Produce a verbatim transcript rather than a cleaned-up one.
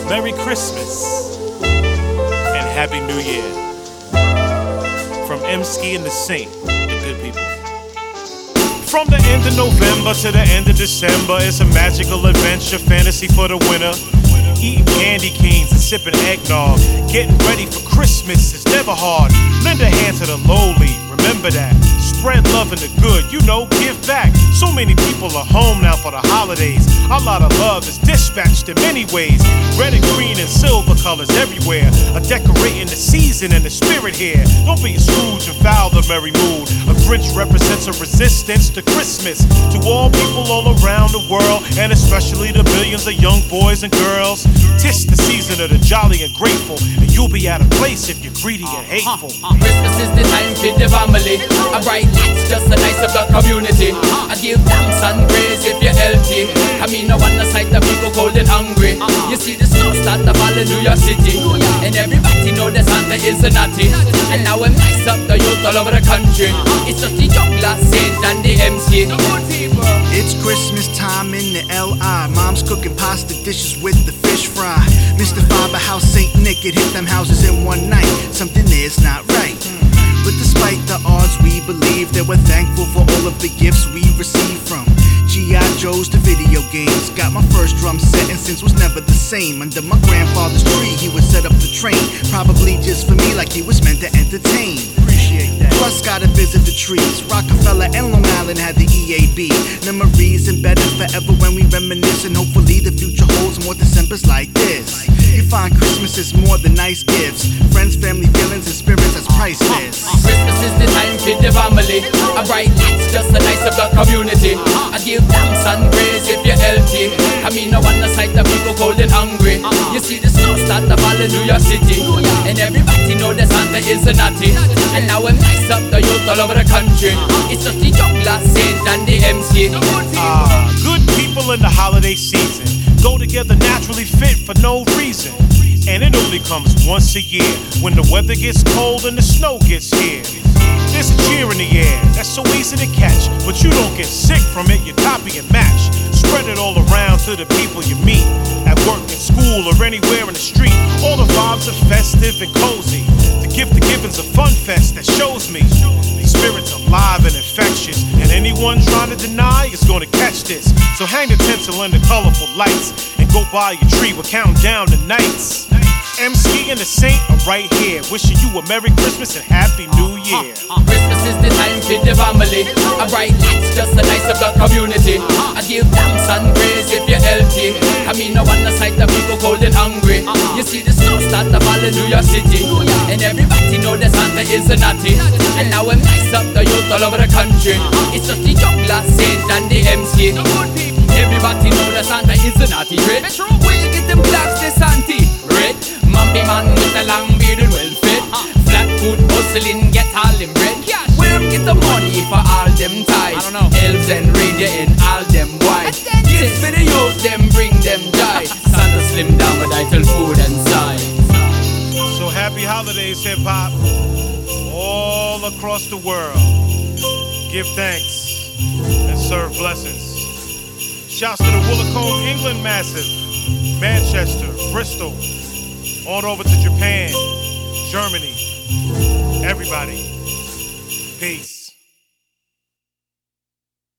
Merry Christmas and Happy New Year. From M-Ski and the Saint, the good people. From the end of November to the end of December, it's a magical adventure, fantasy for the winter. Eating candy canes and sipping eggnog. Getting ready for Christmas is never hard. Lend a hand to the lowly, remember that. Spread love and the good, you know, give back. So many people are home now for the holidays. A lot of love is dispatched in many ways. Red and green and silver colors everywhere are decorating the season and the spirit here. Don't be a Scrooge and foul the merry mood. A Grinch represents a resistance to Christmas. To all people all around the world, and especially the billions of young boys and girls. Tis the season of the jolly and grateful, and you'll be out of place if you're greedy and hateful. Christmas is the time for the family. A bright light's just the nice of the community. I give thanks and praise if you're healthy. I mean, no one sight the people cold and hungry. You see the snow start to fall in New York City, and everybody know that Santa is a naughty. And now I'm nice up the youth all over the country. It's just the juggler, Saint and the M C. It's Christmas time in the L I. Mom's cooking pasta dishes with the fish fry. Mister Fiber House Saint Nick, it hit them houses in one night. Something there's not right. But despite the odds, we believe that we're thankful for all of the gifts we received from G I Joes to video games. Got my first drum set and since was never the same. Under my grandfather's tree, he would set up the train. Probably just for me, like he was meant to entertain. Appreciate that. Plus, gotta visit the trees. Rockefeller and Long Island had the E A B. Memories embedded forever when we reminisce, and hopefully the future holds more Decembers like this. You find Christmas is more than nice gifts. Friends, family, feelings, and spirits that's priceless. Christmas is the time for the family. A bright light's just the nice of the community. I give thanks and praise if you're healthy. I mean, no one sight the people cold and hungry. You see the snow start to fall in New York City, and everybody know that Santa is a naughty. And now I'm nice up the youth all over the country. It's just the juggler, Saint and the M C. Ah, good people in the holiday season go together naturally fit for no reason. And it only comes once a year, when the weather gets cold and the snow gets here. There's a cheer in the air, that's so easy to catch. But you don't get sick from it, you copy and match. Spread it all around to the people you meet, at work, at school, or anywhere in the street. All the vibes are festive and cozy. The gift of giving's a fun fest that shows me the spirit's alive and infectious, and anyone trying to deny is gonna catch this. So hang the tinsel and the colorful lights, and go buy your tree, we're counting down the nights. M-Ski and the Saint are right here, wishing you a Merry Christmas and Happy New Year. Christmas is the time for the family. A bright light's just the nice of the community. I give thanks and praise if you're healthy. I mean, no one sight the people cold and hungry. You see the snow start to fall in New York City, and everybody know that Santa is a naughty. And now I'm nice up the youth all over the country. It's just the juggler, Saint and the M C. Everybody know that Santa is a naughty, red. Where you get them blacks, this auntie? Red. Mumpy man with a long beard and well fit. Flat foot hustling, get all them bread. Where him get the money for all them ties? Elves and reindeer and all them white. Yes, for the youth, them bring them joy. Santa slim down with idle food and size. So happy holidays, hip hop, all across the world. Give thanks and serve blessings. Shouts to the Woolacombe, England massive, Manchester, Bristol, on over to Japan, Germany, everybody. Peace.